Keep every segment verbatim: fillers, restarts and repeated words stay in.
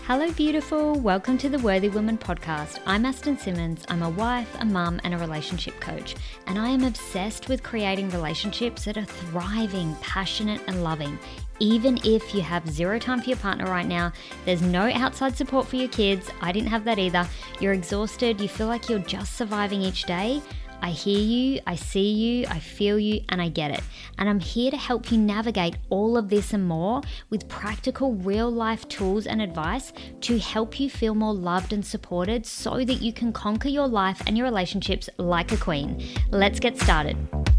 Hello, beautiful. Welcome to the Worthy Woman podcast. I'm Aston Simmons. I'm a wife, a mum, and a relationship coach, and I am obsessed with creating relationships that are thriving, passionate, and loving. Even if you have zero time for your partner right now, there's no outside support for your kids. I didn't have that either. You're exhausted. You feel like you're just surviving each day. I hear you, I see you, I feel you, and I get it. And I'm here to help you navigate all of this and more with practical real life tools and advice to help you feel more loved and supported so that you can conquer your life and your relationships like a queen. Let's get started.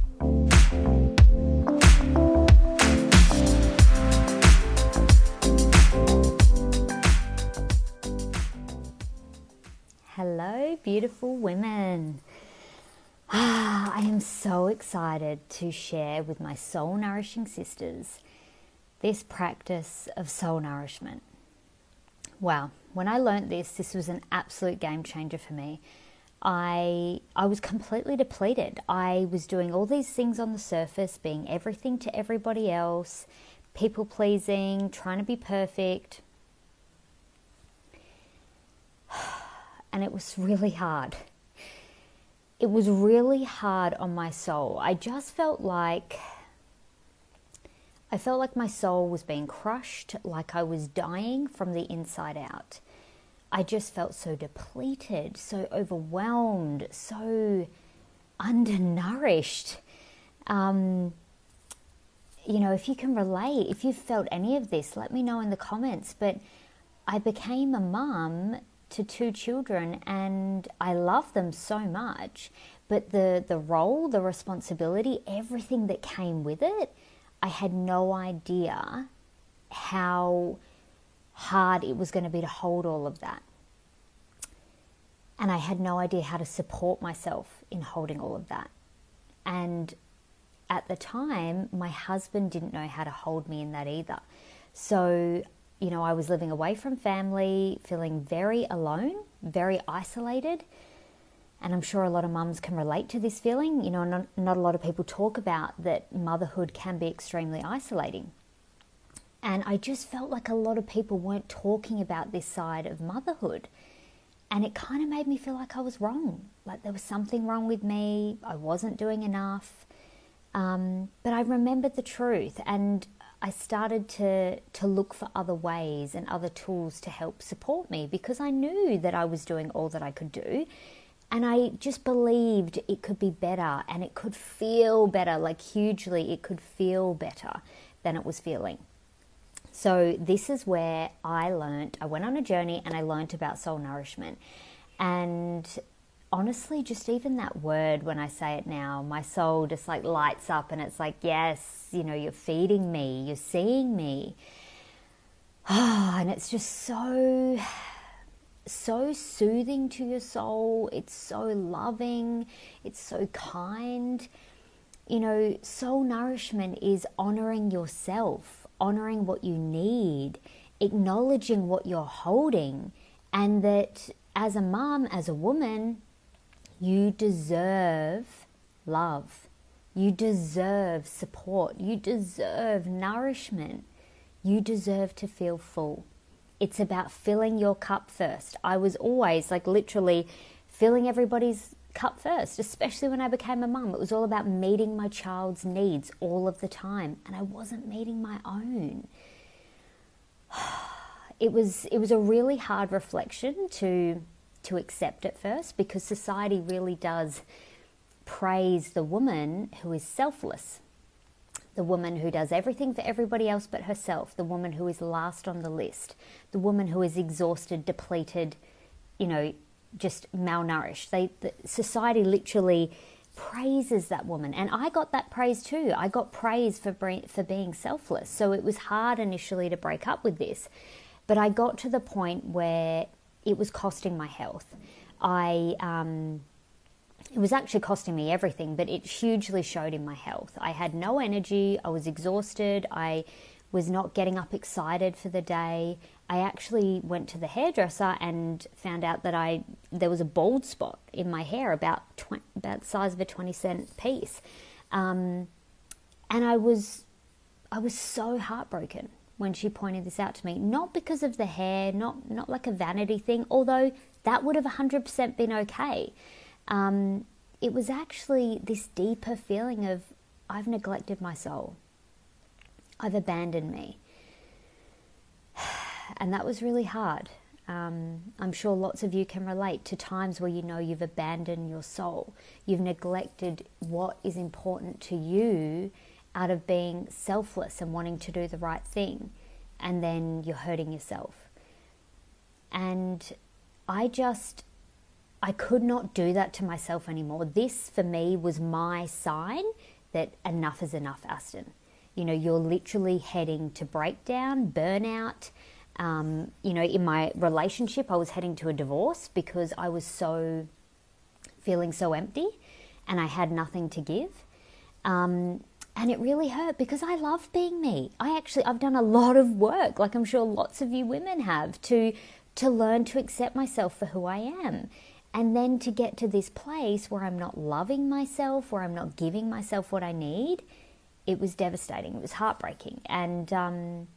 Hello, beautiful women. Ah, I am so excited to share with my soul nourishing sisters this practice of soul nourishment. Wow, when I learnt this, this was an absolute game changer for me. I I was completely depleted. I was doing all these things on the surface, being everything to everybody else, people pleasing, trying to be perfect. And it was really hard. It was really hard on my soul. I just felt like, I felt like my soul was being crushed, like I was dying from the inside out. I just felt so depleted, so overwhelmed, so undernourished. Um, you know, if you can relate, if you've felt any of this, let me know in the comments. But I became a mum to two children and I love them so much, but the the role, the responsibility, everything that came with it, I had no idea how hard it was going to be to hold all of that. And I had no idea how to support myself in holding all of that. And at the time, my husband didn't know how to hold me in that either. So you know, I was living away from family, feeling very alone, very isolated. And I'm sure a lot of mums can relate to this feeling. You know, not, not a lot of people talk about that motherhood can be extremely isolating. And I just felt like a lot of people weren't talking about this side of motherhood. And it kind of made me feel like I was wrong. Like there was something wrong with me. I wasn't doing enough. Um, but I remembered the truth, and I started to to look for other ways and other tools to help support me, because I knew that I was doing all that I could do, and I just believed it could be better and it could feel better, like hugely it could feel better than it was feeling. So this is where I learned, I went on a journey and I learned about soul nourishment. And honestly, just even that word, when I say it now, my soul just like lights up and it's like, yes, you know, you're feeding me, you're seeing me. Oh, and it's just so, so soothing to your soul. It's so loving. It's so kind. You know, soul nourishment is honoring yourself, honoring what you need, acknowledging what you're holding, and that as a mom, as a woman, you deserve love. You deserve support. You deserve nourishment. You deserve to feel full. It's about filling your cup first. I was always like literally filling everybody's cup first, especially when I became a mum. It was all about meeting my child's needs all of the time, and I wasn't meeting my own. It was it was a really hard reflection to to accept at first, because society really does praise the woman who is selfless, the woman who does everything for everybody else but herself, the woman who is last on the list, the woman who is exhausted, depleted, you know, just malnourished. They, the, society literally praises that woman, and I got that praise too. I got praise for for being selfless. So it was hard initially to break up with this, but I got to the point where it was costing my health. I, um, it was actually costing me everything, but it hugely showed in my health. I had no energy. I was exhausted. I was not getting up excited for the day. I actually went to the hairdresser and found out that I there was a bald spot in my hair about twenty, about the size of a twenty cent piece, um, and I was I was so heartbroken. when she pointed this out to me, not because of the hair, not not like a vanity thing, although that would have one hundred percent been okay. Um, it was actually this deeper feeling of, I've neglected my soul. I've abandoned me. And that was really hard. Um, I'm sure lots of you can relate to times where you know you've abandoned your soul. You've neglected what is important to you out of being selfless and wanting to do the right thing. And then you're hurting yourself. And I just, I could not do that to myself anymore. This, for me, was my sign that enough is enough, Aston. You know, you're literally heading to breakdown, burnout. Um, you know, in my relationship, I was heading to a divorce because I was so, feeling so empty and I had nothing to give. Um, and it really hurt because I love being me. I actually, I've done a lot of work, like I'm sure lots of you women have, to, to learn to accept myself for who I am. And then to get to this place where I'm not loving myself, where I'm not giving myself what I need, it was devastating. It was heartbreaking. And, um,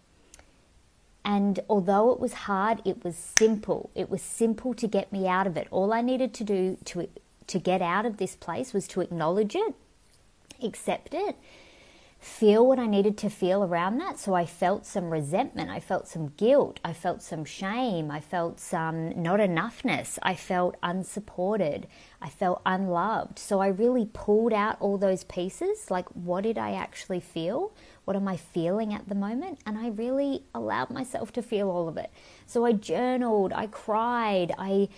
And although it was hard, it was simple. It was simple to get me out of it. All I needed to do to to get out of this place was to acknowledge it, accept it, feel what I needed to feel around that. So I felt some resentment. I felt some guilt. I felt some shame. I felt some not enoughness. I felt unsupported. I felt unloved. So I really pulled out all those pieces. Like, what did I actually feel? What am I feeling at the moment? And I really allowed myself to feel all of it. So I journaled, I cried, I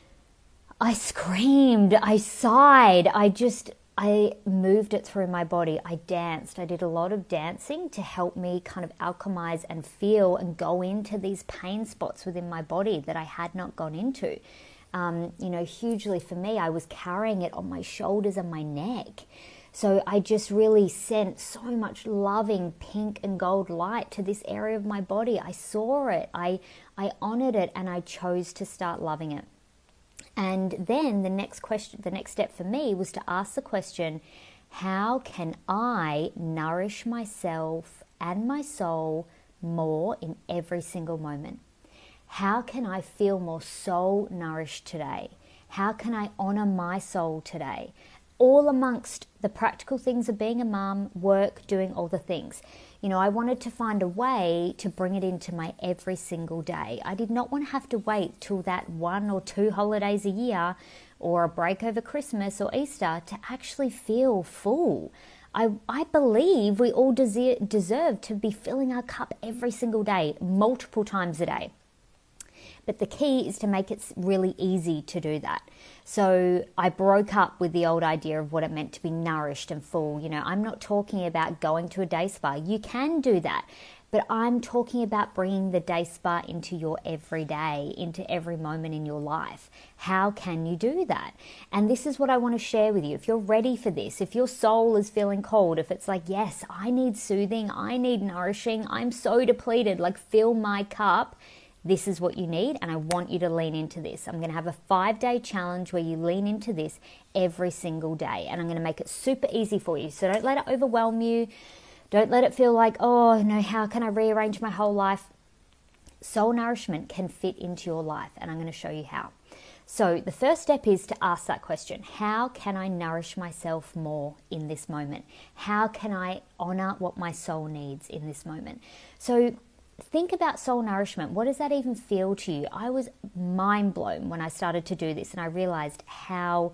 I screamed, I sighed, I just, I moved it through my body. I danced. I did a lot of dancing to help me kind of alchemize and feel and go into these pain spots within my body that I had not gone into. Um, you know, hugely for me, I was carrying it on my shoulders and my neck. So I just really sent so much loving pink and gold light to this area of my body. I saw it, I, I honored it, and I chose to start loving it. And then the next question, the next step for me was to ask the question, how can I nourish myself and my soul more in every single moment? How can I feel more soul nourished today? How can I honor my soul today? All amongst the practical things of being a mum, work, doing all the things. You know, I wanted to find a way to bring it into my every single day. I did not want to have to wait till that one or two holidays a year or a break over Christmas or Easter to actually feel full. I, I believe we all deserve, deserve to be filling our cup every single day, multiple times a day. But the key is to make it really easy to do that. So I broke up with the old idea of what it meant to be nourished and full. You know, I'm not talking about going to a day spa. You can do that. But I'm talking about bringing the day spa into your everyday, into every moment in your life. How can you do that? And this is what I want to share with you. If you're ready for this, if your soul is feeling cold, if it's like, yes, I need soothing, I need nourishing, I'm so depleted, like fill my cup. This is what you need, and I want you to lean into this. I'm going to have a five-day challenge where you lean into this every single day, and I'm going to make it super easy for you. So don't let it overwhelm you. Don't let it feel like, oh, no, how can I rearrange my whole life? Soul nourishment can fit into your life, and I'm going to show you how. So the first step is to ask that question. How can I nourish myself more in this moment? How can I honor what my soul needs in this moment? So think about soul nourishment. What does that even feel to you? I was mind blown when I started to do this, and I realized how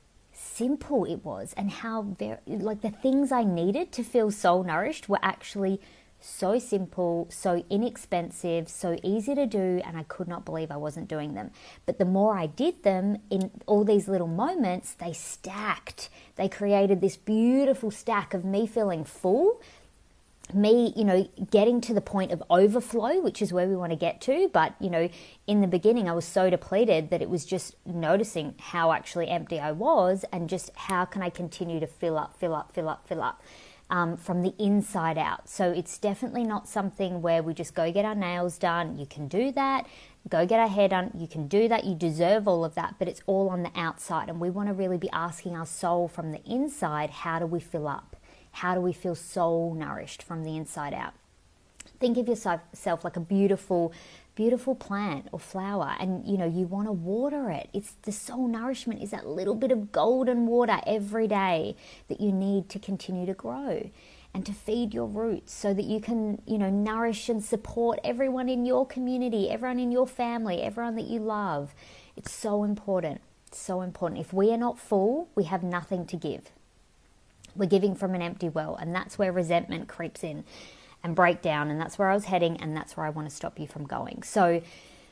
simple it was, and how very, like the things I needed to feel soul nourished were actually so simple, so inexpensive, so easy to do, and I could not believe I wasn't doing them. But the more I did them in all these little moments, they stacked. They created this beautiful stack of me feeling full, me, you know, getting to the point of overflow, which is where we want to get to. But, you know, in the beginning, I was so depleted that it was just noticing how actually empty I was, and just how can I continue to fill up, fill up, fill up, fill up um, from the inside out. So it's definitely not something where we just go get our nails done. You can do that. Go get our hair done. You can do that. You deserve all of that, but it's all on the outside. And we want to really be asking our soul from the inside, how do we fill up? How do we feel soul nourished from the inside out? Think of yourself like a beautiful, beautiful plant or flower, and you know, you want to water it. It's the soul nourishment is that little bit of golden water every day that you need to continue to grow and to feed your roots so that you can, you know, nourish and support everyone in your community, everyone in your family, everyone that you love. It's so important. It's so important. If we are not full, we have nothing to give. We're giving from an empty well, and that's where resentment creeps in and break down, and that's where I was heading, and that's where I want to stop you from going. So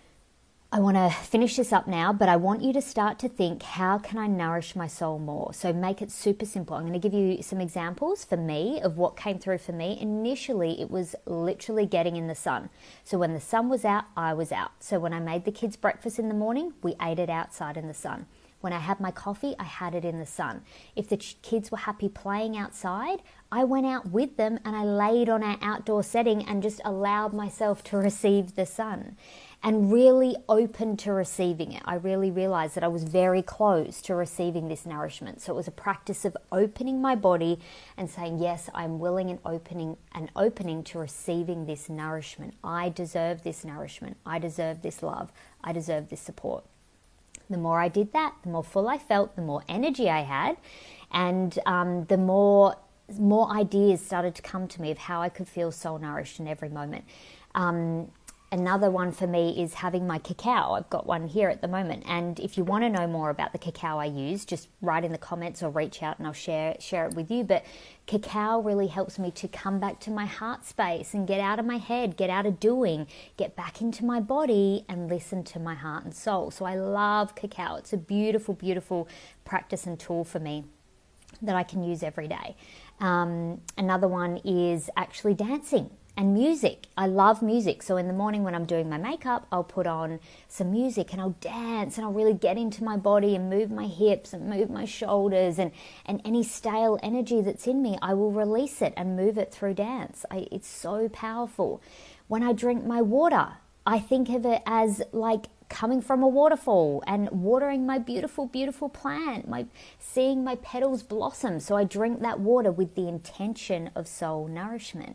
I want to finish this up now, but I want you to start to think, how can I nourish my soul more? So make it super simple. I'm going to give you some examples for me of what came through for me. Initially, it was literally getting in the sun. So when the sun was out, I was out. So when I made the kids breakfast in the morning, we ate it outside in the sun. When I had my coffee, I had it in the sun. If the ch- kids were happy playing outside, I went out with them and I laid on our outdoor setting and just allowed myself to receive the sun and really open to receiving it. I really realized that I was very close to receiving this nourishment. So it was a practice of opening my body and saying, yes, I'm willing and opening and opening to receiving this nourishment. I deserve this nourishment. I deserve this love. I deserve this support. The more I did that, the more full I felt, the more energy I had, and um, the more more ideas started to come to me of how I could feel soul nourished in every moment. Um, another one for me is having my cacao. I've got one here at the moment, and if you want to know more about the cacao I use, just write in the comments or reach out and I'll share share it with you. But cacao really helps me to come back to my heart space and get out of my head, get out of doing, get back into my body and listen to my heart and soul. So I love cacao. It's a beautiful, beautiful practice and tool for me that I can use every day. Um, another one is actually dancing and music. I love music. So in the morning when I'm doing my makeup, I'll put on some music and I'll dance and I'll really get into my body and move my hips and move my shoulders, and, and any stale energy that's in me, I will release it and move it through dance. I, it's so powerful. When I drink my water, I think of it as like coming from a waterfall and watering my beautiful, beautiful plant, my seeing my petals blossom. So I drink that water with the intention of soul nourishment.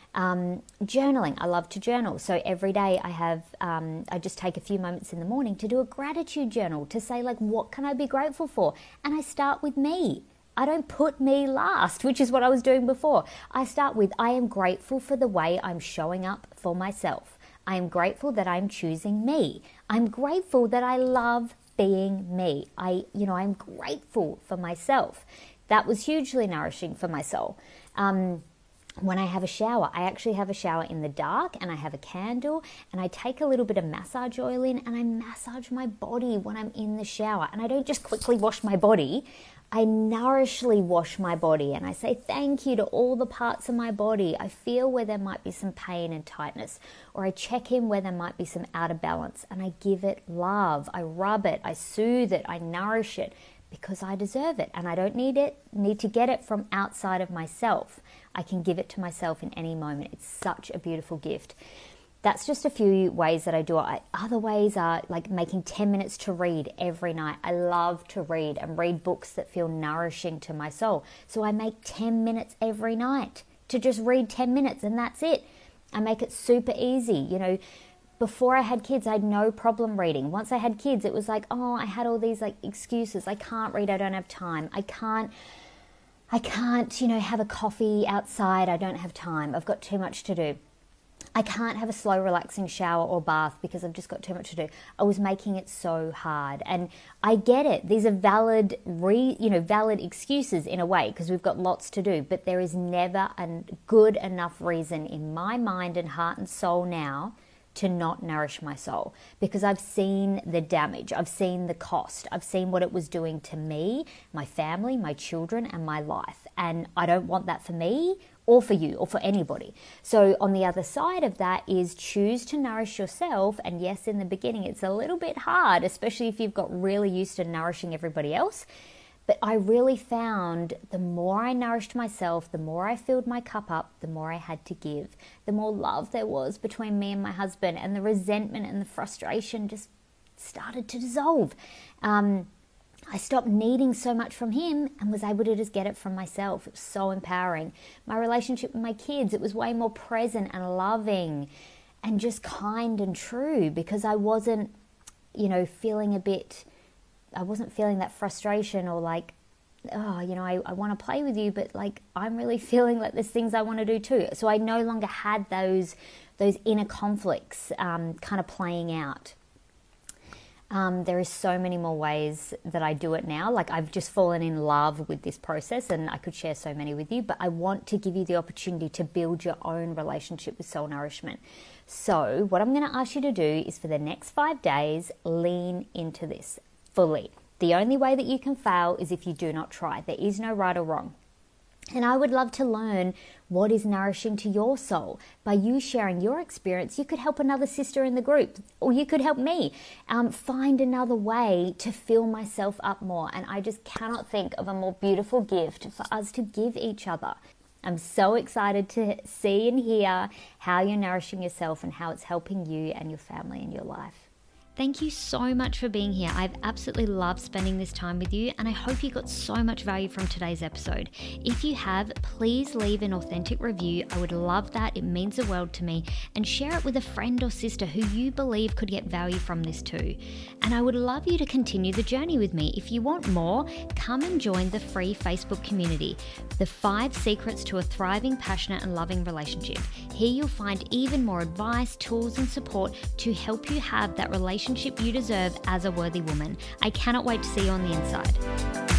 Um, journaling, I love to journal. So every day I have, um, I just take a few moments in the morning to do a gratitude journal to say like, what can I be grateful for? And I start with me. I don't put me last, which is what I was doing before. I start with, I am grateful for the way I'm showing up for myself. I am grateful that I'm choosing me. I'm grateful that I love being me. I, you know, I'm grateful for myself. That was hugely nourishing for my soul. Um, When I have a shower, I actually have a shower in the dark and I have a candle and I take a little bit of massage oil in and I massage my body when I'm in the shower. And I don't just quickly wash my body. I nourishly wash my body and I say thank you to all the parts of my body. I feel where there might be some pain and tightness, or I check in where there might be some out of balance and I give it love. I rub it, I soothe it, I nourish it because I deserve it and I don't need it, need to get it from outside of myself. I can give it to myself in any moment. It's such a beautiful gift. That's just a few ways that I do it. Other ways are like making ten minutes to read every night. I love to read and read books that feel nourishing to my soul. So I make ten minutes every night to just read ten minutes and that's it. I make it super easy. You know, before I had kids, I had no problem reading. Once I had kids, it was like, oh, I had all these like excuses. I can't read. I don't have time. I can't, I can't, you know, have a coffee outside. I don't have time. I've got too much to do. I can't have a slow, relaxing shower or bath because I've just got too much to do. I was making it so hard. And I get it. These are valid, re, you know, valid excuses in a way because we've got lots to do. But there is never a good enough reason in my mind and heart and soul now to not nourish my soul, because I've seen the damage. I've seen the cost. I've seen what it was doing to me, my family, my children, and my life. And I don't want that for me or for you or for anybody. So on the other side of that is choose to nourish yourself. And yes, in the beginning, it's a little bit hard, especially if you've got really used to nourishing everybody else. But I really found the more I nourished myself, the more I filled my cup up, the more I had to give, the more love there was between me and my husband, and the resentment and the frustration just started to dissolve. Um, I stopped needing so much from him and was able to just get it from myself. It was so empowering. My relationship with my kids, it was way more present and loving and just kind and true, because I wasn't, you know, feeling a bit, I wasn't feeling that frustration or like, oh, you know, I, I want to play with you, but like I'm really feeling like there's things I want to do too. So I no longer had those those inner conflicts um, kind of playing out. Um, there is so many more ways that I do it now. Like I've just fallen in love with this process, and I could share so many with you, but I want to give you the opportunity to build your own relationship with soul nourishment. So what I'm going to ask you to do is for the next five days, lean into this fully. The only way that you can fail is if you do not try. There is no right or wrong. And I would love to learn what is nourishing to your soul. By you sharing your experience, you could help another sister in the group, or you could help me um, find another way to fill myself up more. And I just cannot think of a more beautiful gift for us to give each other. I'm so excited to see and hear how you're nourishing yourself and how it's helping you and your family and your life. Thank you so much for being here. I've absolutely loved spending this time with you, and I hope you got so much value from today's episode. If you have, please leave an authentic review. I would love that. It means the world to me. And share it with a friend or sister who you believe could get value from this too. And I would love you to continue the journey with me. If you want more, come and join the free Facebook community, The Five Secrets to a Thriving, Passionate and Loving Relationship. Here you'll find even more advice, tools and support to help you have that relationship you deserve as a worthy woman. I cannot wait to see you on the inside.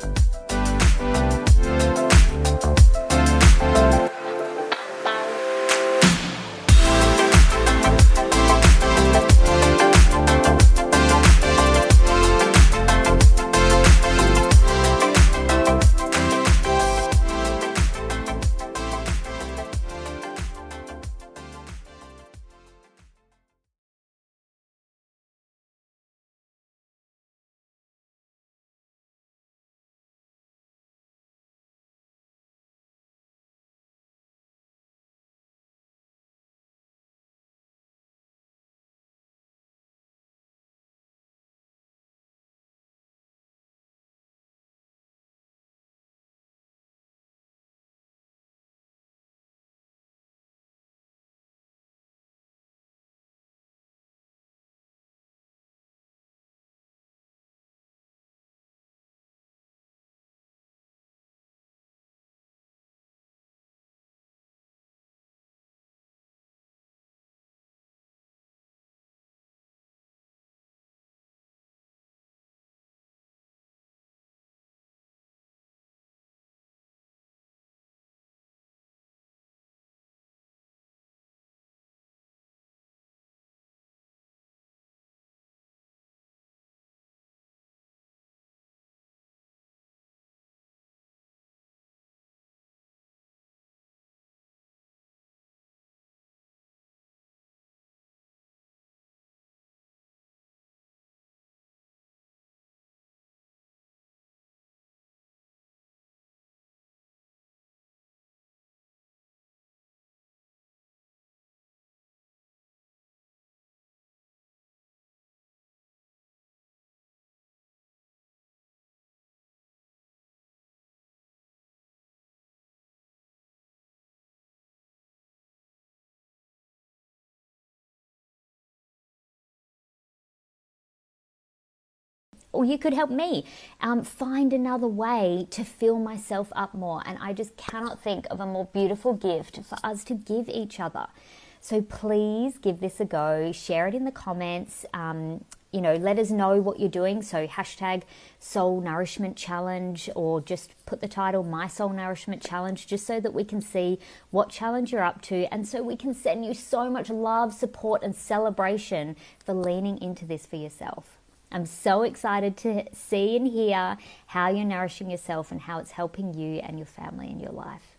Or you could help me um, find another way to fill myself up more. And I just cannot think of a more beautiful gift for us to give each other. So please give this a go. Share it in the comments. Um, you know, let us know what you're doing. So hashtag Soul Nourishment Challenge, or just put the title My Soul Nourishment Challenge, just so that we can see what challenge you're up to. And so we can send you so much love, support and celebration for leaning into this for yourself. I'm so excited to see and hear how you're nourishing yourself and how it's helping you and your family and your life.